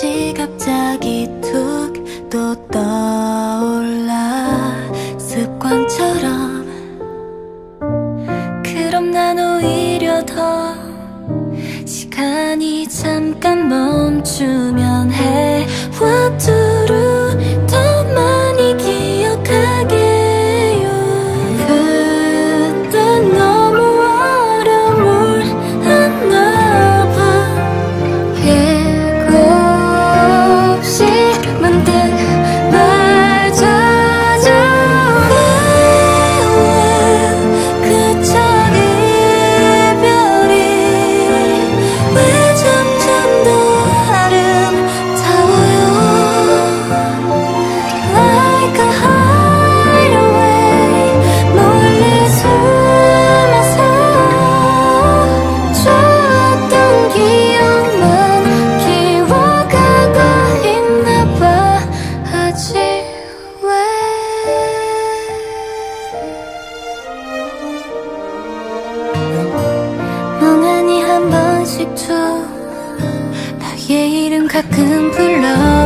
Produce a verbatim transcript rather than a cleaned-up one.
기억이 갑자기 툭 또 떠올라 습관처럼. 그럼 난 오히려 더 시간이 잠깐 멈추면 해. What to do 더 많이 기억하게요. 그때 너무 어려웠나 봐. 예고 없이 문득 날 찾아. 그 첫 이별이 왜 점점 더 아름다워요. Like a hideaway 멀리 숨어서 좋았던 기억만 기억하고 있나 봐. 아직 왜 멍하니 한 번씩 줘 너의 이름 가끔 불러.